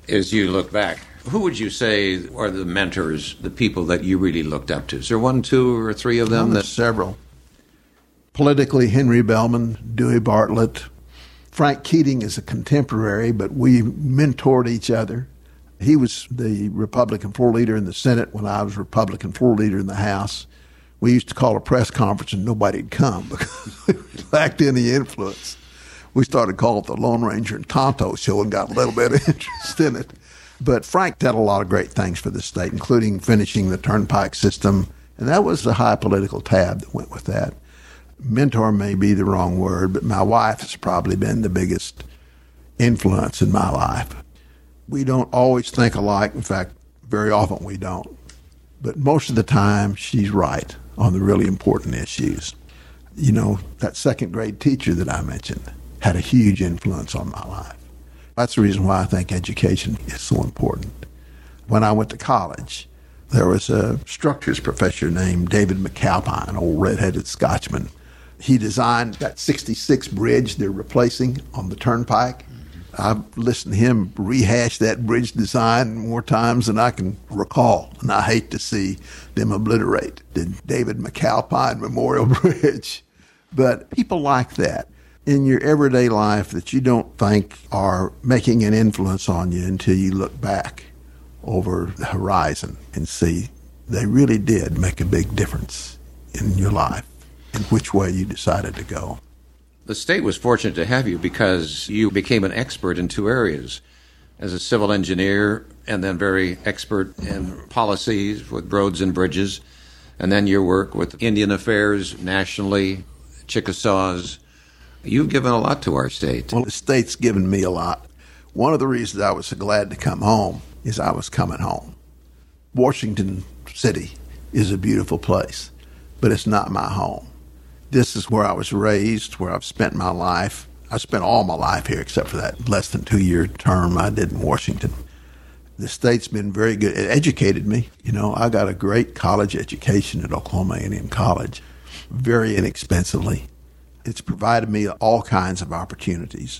As you look back, who would you say are the mentors, the people that you really looked up to? Is there one, two, or three of them? Several. Politically, Henry Bellman, Dewey Bartlett. Frank Keating is a contemporary, but we mentored each other. He was the Republican floor leader in the Senate when I was Republican floor leader in the House. We used to call a press conference and nobody'd come because we lacked any influence. We started calling it the Lone Ranger and Tonto show and got a little bit of interest in it. But Frank did a lot of great things for the state, including finishing the turnpike system. And that was the high political tab that went with that. Mentor may be the wrong word, but my wife has probably been the biggest influence in my life. We don't always think alike. In fact, very often we don't. But most of the time, she's right on the really important issues. You know, that second grade teacher that I mentioned had a huge influence on my life. That's the reason why I think education is so important. When I went to college, there was a structures professor named David McAlpine, an old red-headed Scotchman. He designed that 66 bridge they're replacing on the turnpike. I've listened to him rehash that bridge design more times than I can recall, and I hate to see them obliterate the David McAlpine Memorial Bridge. But people like that in your everyday life that you don't think are making an influence on you until you look back over the horizon and see they really did make a big difference in your life and which way you decided to go. The state was fortunate to have you because you became an expert in two areas. As a civil engineer and then very expert in policies with roads and bridges, and then your work with Indian affairs nationally, Chickasaws. You've given a lot to our state. Well, the state's given me a lot. One of the reasons I was so glad to come home is I was coming home. Washington City is a beautiful place, but it's not my home. This is where I was raised, where I've spent my life. I spent all my life here except for that less than 2-year term I did in Washington. The state's been very good. It educated me. You know, I got a great college education at Oklahoma A&M College, very inexpensively. It's provided me all kinds of opportunities.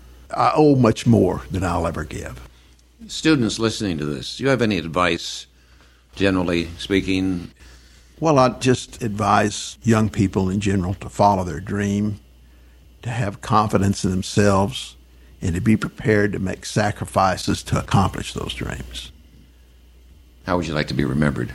I owe much more than I'll ever give. Students listening to this, do you have any advice, generally speaking? Well, I just advise young people in general to follow their dream, to have confidence in themselves, and to be prepared to make sacrifices to accomplish those dreams. How would you like to be remembered?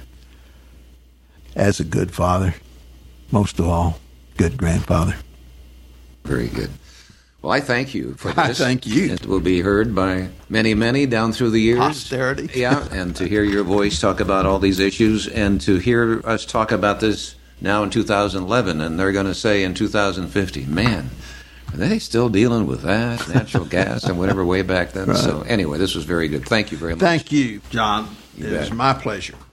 As a good father, most of all, good grandfather. Very good. Well, I thank you for this. I thank you. It will be heard by many, many down through the years. Posterity. Yeah, and to hear your voice talk about all these issues and to hear us talk about this now in 2011, and they're going to say in 2050, man, are they still dealing with that, natural gas and whatever way back then? Right. So anyway, this was very good. Thank you very much. Thank you, John. It was my pleasure.